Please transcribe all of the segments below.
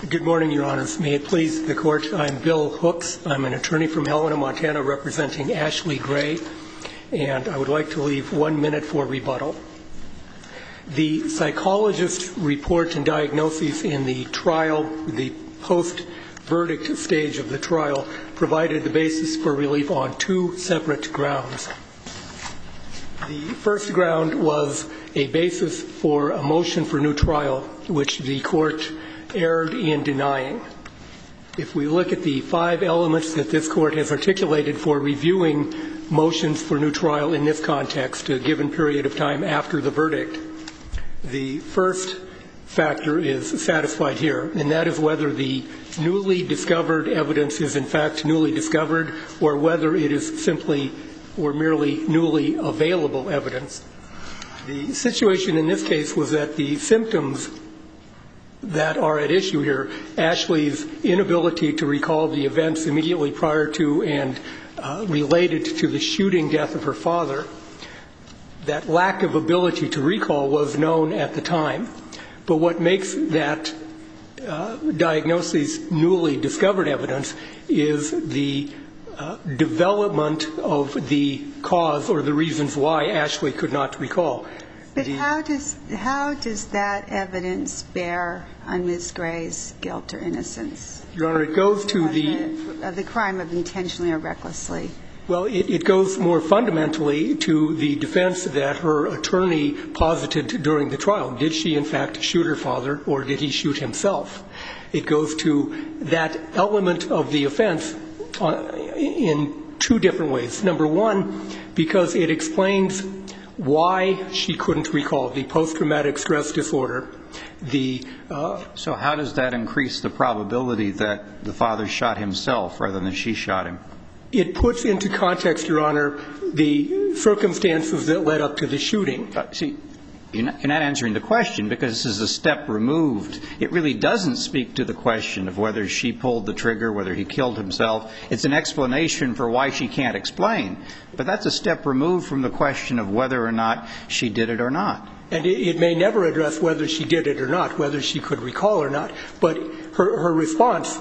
Good morning, Your Honors. May it please the Court, I'm Bill Hooks. I'm an attorney from Helena, Montana, representing Ashley Gray, and I would like to leave 1 minute for rebuttal. The psychologist's report and diagnoses in the trial, the post-verdict stage of the trial, provided the basis for relief on two separate grounds. The first ground was a basis for a motion for new trial, which the Court erred in denying. If we look at the 5 elements that this Court has articulated for reviewing motions for new trial in this context, a given period of time after the verdict, the first factor is satisfied here, and that is whether the newly discovered evidence is in fact newly discovered or whether it is simply or merely newly available evidence. The situation in this case was that the symptoms that are at issue here, Ashley's inability to recall the events immediately prior to and related to the shooting death of her father, that lack of ability to recall was known at the time. But what makes that diagnosis newly discovered evidence is the development of the cause or the reasons why Ashley could not recall. But how does that evidence bear on Ms. Gray's guilt or innocence? Your Honor, it goes to the crime of intentionally or recklessly. Well, it goes more fundamentally to the defense that her attorney posited during the trial. Did she, in fact, shoot her father, or did he shoot himself? It goes to that element of the offense in two different ways. Number one, because it explains why she couldn't recall the post-traumatic stress disorder. So how does that increase the probability that the father shot himself rather than she shot him? It puts into context, Your Honor, the circumstances that led up to the shooting. See, you're not answering the question because this is a step removed. It really doesn't speak to the question of whether she pulled the trigger, whether he killed himself. It's an explanation for why she can't explain. But that's a step removed from the question of whether or not she did it or not. And it may never address whether she did it or not, whether she could recall or not. But her response,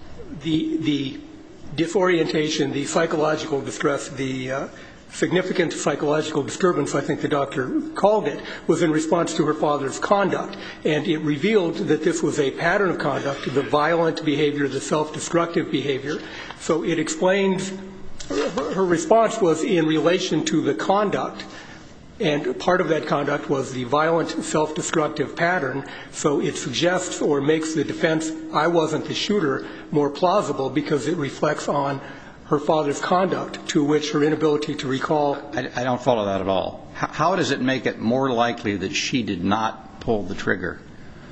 the disorientation, the psychological distress, the significant psychological disturbance, I think the doctor called it, was in response to her father's conduct. And it revealed that this was a pattern of conduct, the violent behavior, the self-destructive behavior. So it explains, her response was in relation to the conduct. And part of that conduct was the violent self-destructive pattern. So it suggests or makes the defense, I wasn't the shooter, more plausible because it reflects on her father's conduct, to which her inability to recall. I don't follow that at all. How does it make it more likely that she did not pull the trigger?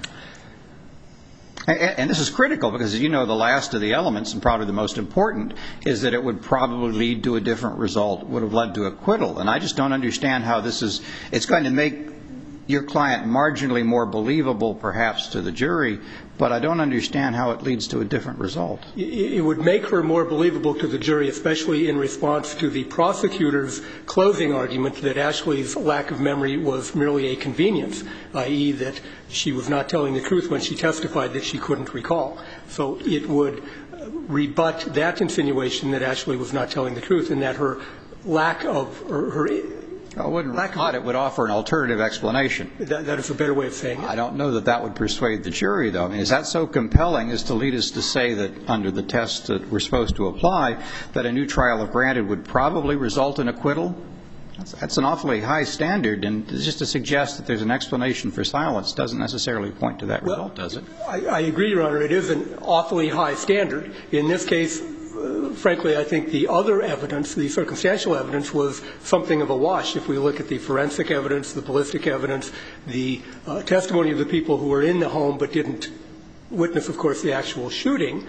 And this is critical because, as you know, the last of the elements, and probably the most important, is that it would probably lead to a different result, would have led to acquittal. And I just don't understand how this is, it's going to make your client marginally more believable, perhaps, to the jury, but I don't understand how it leads to a different result. It would make her more believable to the jury, especially in response to the prosecutor's closing argument that Ashley's lack of memory was merely a convenience, i.e. that she was not telling the truth when she testified that she couldn't recall. So it would rebut that insinuation that Ashley was not telling the truth and that her lack of, it would offer an alternative explanation. That is a better way of saying it. I don't know that that would persuade the jury, though. I mean, is that so compelling as to lead us to say that under the test that we're supposed to apply, that a new trial, if granted, would probably result in acquittal? That's an awfully high standard, and just to suggest that there's an explanation for silence doesn't necessarily point to that result, does it? I agree, Your Honor. It is an awfully high standard. In this case, frankly, I think the other evidence, the circumstantial evidence, was something of a wash. If we look at the forensic evidence, the ballistic evidence, the testimony of the people who were in the home but didn't witness, of course, the actual shooting,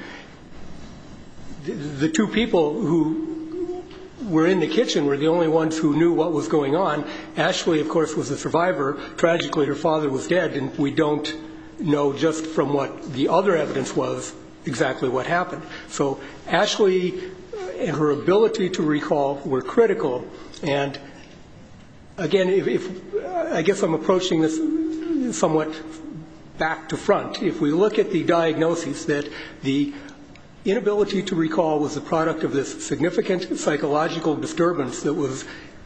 the two people who were in the kitchen were the only ones who knew what was going on. Ashley, of course, was a survivor. Tragically, her father was dead, and we don't know just from what the other evidence was exactly what happened. So Ashley and her ability to recall were critical. And again, I guess I'm approaching this somewhat back to front. If we look at the diagnosis that the inability to recall was the product of this significant psychological disturbance that was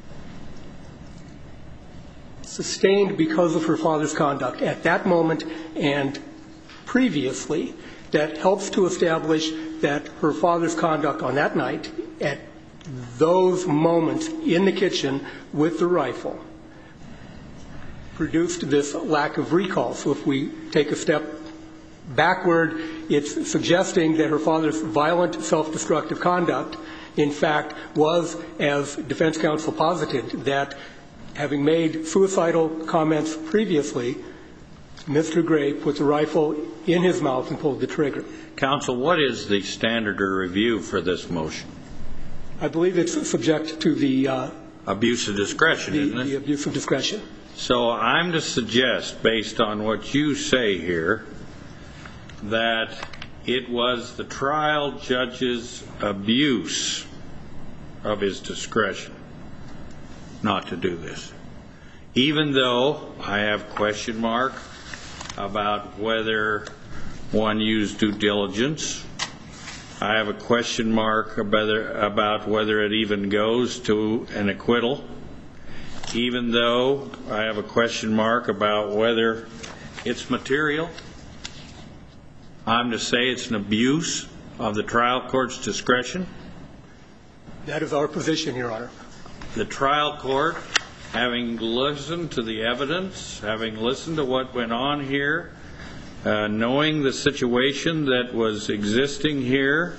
sustained because of her father's conduct at that moment and previously, that helps to establish that her father's conduct on that night at those moments in the kitchen with the rifle produced this lack of recall. So if we take a step backward, it's suggesting that her father's violent, self-destructive conduct, in fact, was, as defense counsel posited, that having made suicidal comments previously, Mr. Gray put the rifle in his mouth and pulled the trigger. Counsel, what is the standard of review for this motion? I believe it's subject to the abuse of discretion, isn't it? The abuse of discretion. So I'm to suggest, based on what you say here, that it was the trial judge's abuse of his discretion not to do this. Even though I have question mark about whether one used due diligence, I have a question mark about whether it even goes to an acquittal, even though I have a question mark about whether it's material. I'm to say it's an abuse of the trial court's discretion. That is our position, Your Honor. The trial court, having listened to the evidence, having listened to what went on here, knowing the situation that was existing here,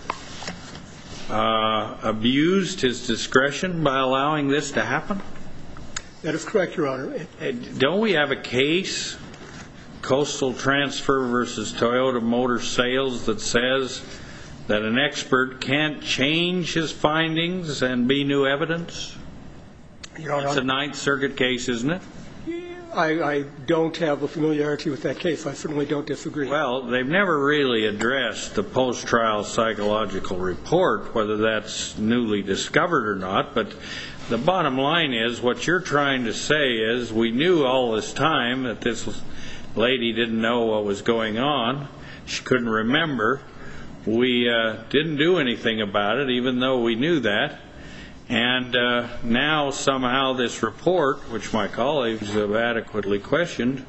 abused his discretion by allowing this to happen? That is correct, Your Honor. Don't we have a case, Coastal Transfer versus Toyota Motor Sales, that says that an expert can't change his findings and be new evidence? Your Honor, it's a Ninth Circuit case, isn't it? I don't have a familiarity with that case. I certainly don't disagree. Well, they've never really addressed the post-trial psychological report, whether that's newly discovered or not, but the bottom line is, what you're trying to say is, we knew all this time that this lady didn't know what was going on. She couldn't remember. We didn't do anything about it, even though we knew that. And now somehow this report, which my colleagues have adequately questioned,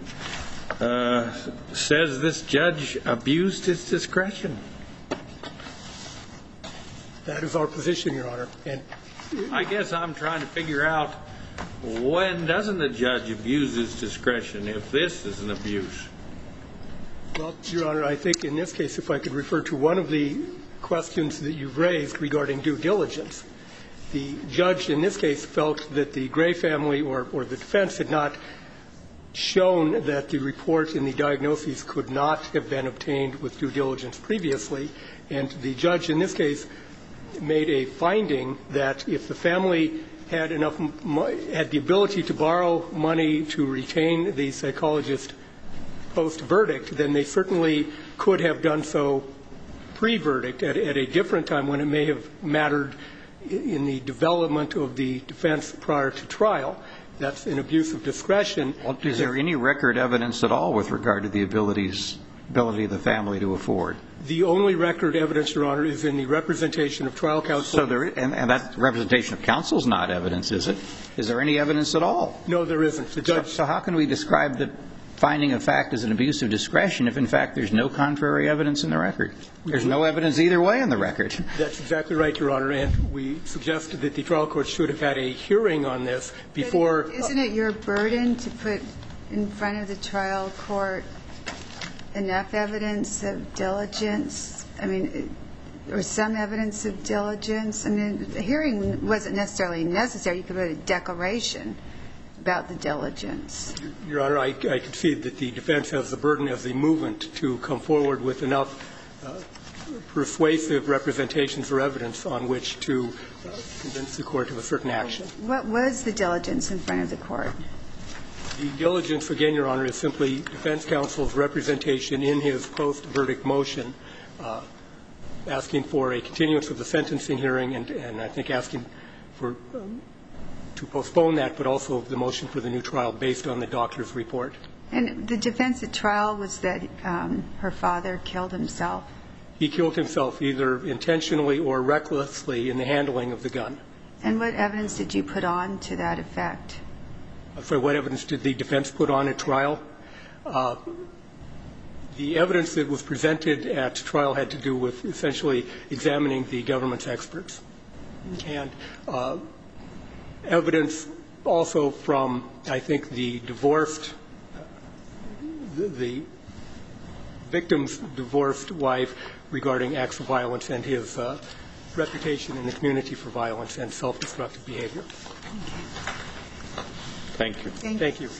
says this judge abused his discretion. That is our position, Your Honor. And I guess I'm trying to figure out, when doesn't the judge abuse his discretion if this is an abuse? Well, Your Honor, I think in this case, if I could refer to one of the questions that you've raised regarding due diligence, the judge in this case felt that the Gray family or the defense had not shown that the report in the diagnosis could not have been obtained with due diligence previously, and the judge in this case made a finding that if the family had the ability to borrow money to retain the psychologist post-verdict, then they certainly could have done so pre-verdict at a different time when it may have mattered in the development of the defense prior to trial. That's an abuse of discretion. Well, is there any record evidence at all with regard to the ability of the family to afford? The only record evidence, Your Honor, is in the representation of trial counsel. So and that representation of counsel is not evidence, is it? Is there any evidence at all? No, there isn't. The judge. So how can we describe the finding of fact as an abuse of discretion if, in fact, there's no contrary evidence in the record? There's no evidence either way in the record. That's exactly right, Your Honor, and we suggested that the trial court should have had a hearing on this before. But isn't it your burden to put in front of the trial court enough evidence of diligence? I mean, or some evidence of diligence? I mean, the hearing wasn't necessarily necessary. You could put a declaration about the diligence. Your Honor, I concede that the defense has the burden as the movement to come forward with enough persuasive representations or evidence on which to convince the court of a certain action. What was the diligence in front of the court? The diligence, again, Your Honor, is simply defense counsel's representation in his post-verdict motion, asking for a continuance of the sentencing hearing and I think asking for to postpone that, but also the motion for the new trial based on the doctor's report. And the defense at trial was that her father killed himself? He killed himself either intentionally or recklessly in the handling of the gun. And what evidence did you put on to that effect? For what evidence did the defense put on at trial? The evidence that was presented at trial had to do with essentially examining the government's experts. And evidence also from, I think, the victim's divorced wife regarding acts of violence and his reputation in the community for violence and self-destructive behavior. Thank you. Thank you.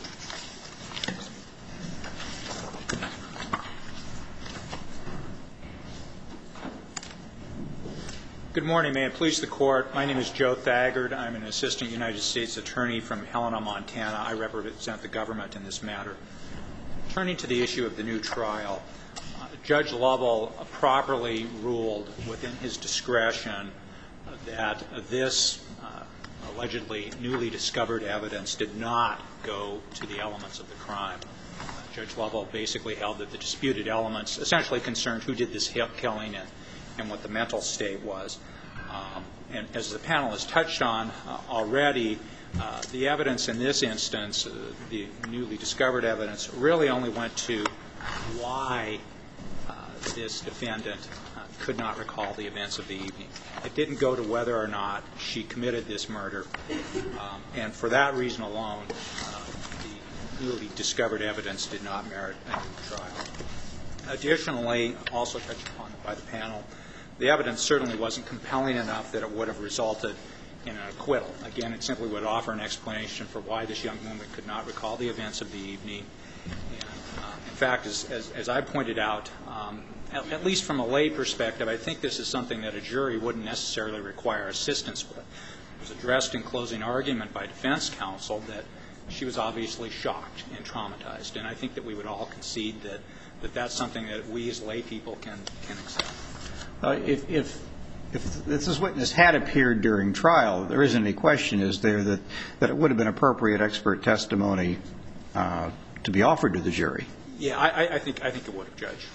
Good morning. May it please the Court. My name is Joe Thagard. I'm an assistant United States attorney from Helena, Montana. I represent the government in this matter. Turning to the issue of the new trial, Judge Lovell properly ruled within his discretion that this allegedly newly discovered evidence did not go to the elements of the crime. Judge Lovell basically held that the disputed elements essentially concerned who did this killing and what the mental state was. And as the panel has touched on already, the evidence in this instance, the newly discovered evidence, really only went to why this defendant could not recall the events of the evening. It didn't go to whether or not she committed this murder. And for that reason alone, the newly discovered evidence did not merit a new trial. Additionally, also touched upon by the panel, the evidence certainly wasn't compelling enough that it would have resulted in an acquittal. Again, it simply would offer an explanation for why this young woman could not recall the events of the evening. And, in fact, as I pointed out, at least from a lay perspective, I think this is something that a jury wouldn't necessarily require assistance with. It was addressed in closing argument by defense counsel that she was obviously shocked and traumatized. And I think that we would all concede that that's something that we as lay people can accept. If this witness had appeared during trial, there isn't any question, is there, that it would have been appropriate expert testimony to be offered to the jury? Yeah, I think it would have, Judge.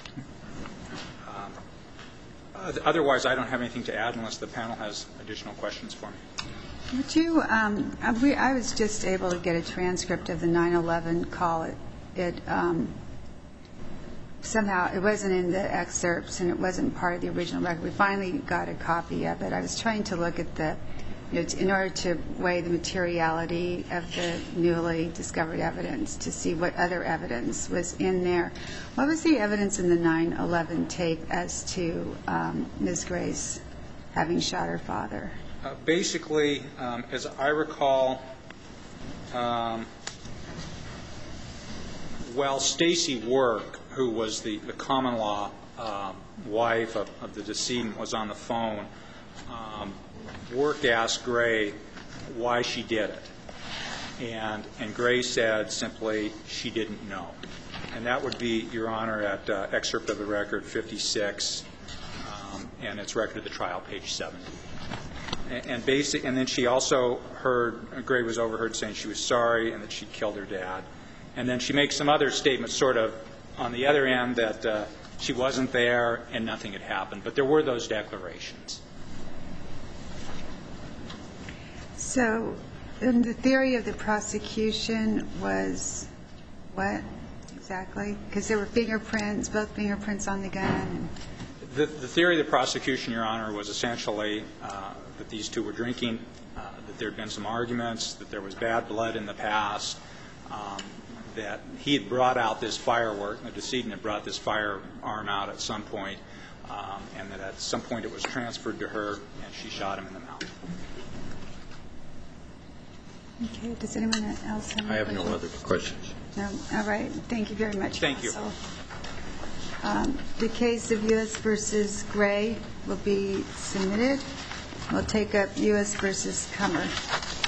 Otherwise, I don't have anything to add unless the panel has additional questions for me. Would you, I was just able to get a transcript of the 9/11 call. Somehow, it wasn't in the excerpts and it wasn't part of the original record. We finally got a copy of it. I was trying to look at the, in order to weigh the materiality of the newly discovered evidence to see what other evidence was in there. What was the evidence in the 9/11 tape as to Ms. Grace having shot her father? Basically, as I recall, Stacy Work, who was the common law wife of the decedent, was on the phone, Work asked Gray why she did it. And Gray said simply she didn't know. And that would be, Your Honor, at excerpt of the record 56, and it's record of the trial, page 70. And then she also heard, Gray was overheard saying she was sorry and that she killed her dad. And then she makes some other statements sort of on the other end that she wasn't there and nothing had happened. But there were those declarations. So the theory of the prosecution was what exactly? Because there were fingerprints, both fingerprints on the gun. The theory of the prosecution, Your Honor, was essentially that these two were drinking, that there had been some arguments, that there was bad blood in the past, that he had brought out this firework, the decedent had brought this firearm out at some point, and that at some point it was transferred to her and she shot him in the mouth. Okay. Does anyone else have any questions? I have no other questions. No? All right. Thank you very much, Thank you. counsel. The case of U.S. v. Gray will be submitted. We'll take up U.S. v. Kummer.